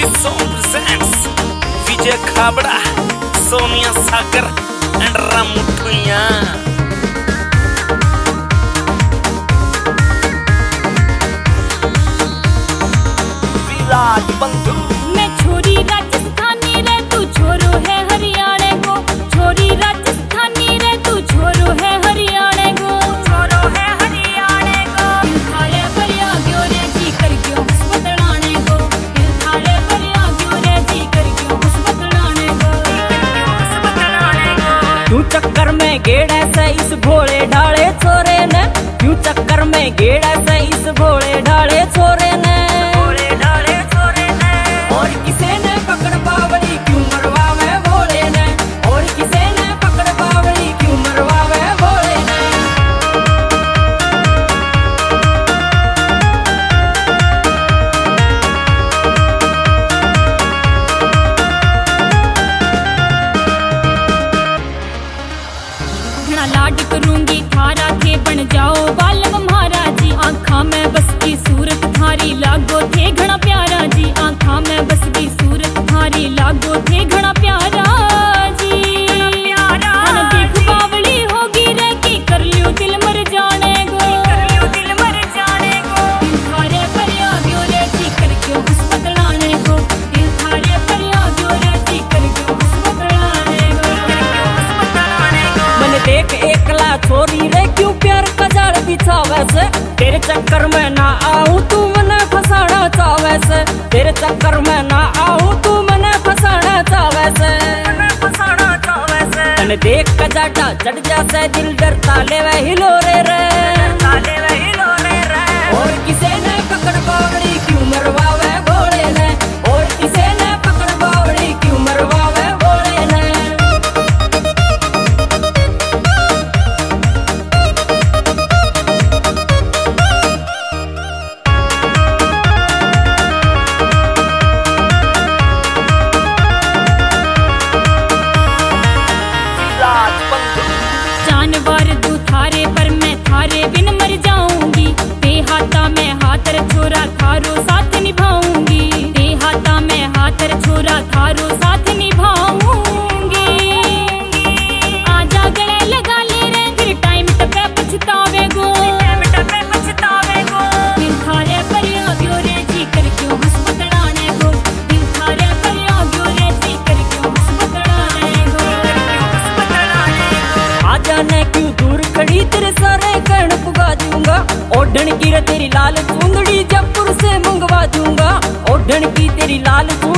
विजय Khabra, Sonia Sagar and रामुठुया। विराज बंधु मैं छोरी राजस्थानी रे तू छोरो है हरियाणे को, छोरी राजस्थानी रे तू छोरो है हरियाणे को, छोरो है हरियाणे को। दिल थारे परिया क्यों रे जी कर क्यों उस बदलाने को, दिल थारे परिया क्यों रे जी कर क्यों उस बदलाने को, उस बदलाने को। क्यों चक्कर में गेड़ा से इस भोले ढाले छोरे ने, क्यों चक्कर में गेड़ा से इस भोले ढाले छोरे ने, लाड करूंगी थारा थे बन जाओ बालम महाराज जी। आँखा में बस की सूरत थारी लागो थे घना प्यारा जी, आँखा में बस की सूरत थारी लागो थे घना प्यारा जी। देख बावली होगी रे की कर लियो दिल मर जाने गो, कर लियो दिल मर जाने गो। दिल थारे परिया क्यों रे जी कर क्यों उस बदलाने को, दिल थारे परिया क्यों रे जी कर क्यों उस बदलाने को, उस बदलाने को। मन देख एकला छोरी रे क्यों प्यार का जाल बिछावे से, तेरे चक्कर में ना आऊं तू मने फसाना चावे से, तेरे चक्कर में ना आऊं तू मने फसाना चावे से, मने फसाना चावे से। मन देख का जाटा चढ़ जासे दिल डरता लेवे हिलोरे रे, ताले वे हिलोरे रे। और किसे ने पकड़ बावड़ी क्यों मरवावे भोले ने, और किसे ने पकड़ बावड़ी क्यों मरवावे भोले ने। जानवर तू थारे पर मैं थारे बिन मर जाऊंगी, हाथा में हाथ छोरा थारो साथ निभाऊंगी, हाथा में हाथ छोरा थारो साथ निभाऊंगी। आजा गले लगा ले रे फिर टाइम टपे पछतावे गो, टाइम टपे पछतावे गो। दिल थारे परिया क्यों रे जी कर क्यों हंस बदलाने को, दिल थारे परिया क्यों रे जी कर क्यों हंस बदलाने को, हंस बदलाने को। आजा ने क्यों दूर खड़ी तेरे सारे कर्ण पुगा दूंगा, ओढ़न की रे तेरी लाल चुंदड़ी जयपुर से मंगवा दूंगा, ओढ़न की तेरी लाल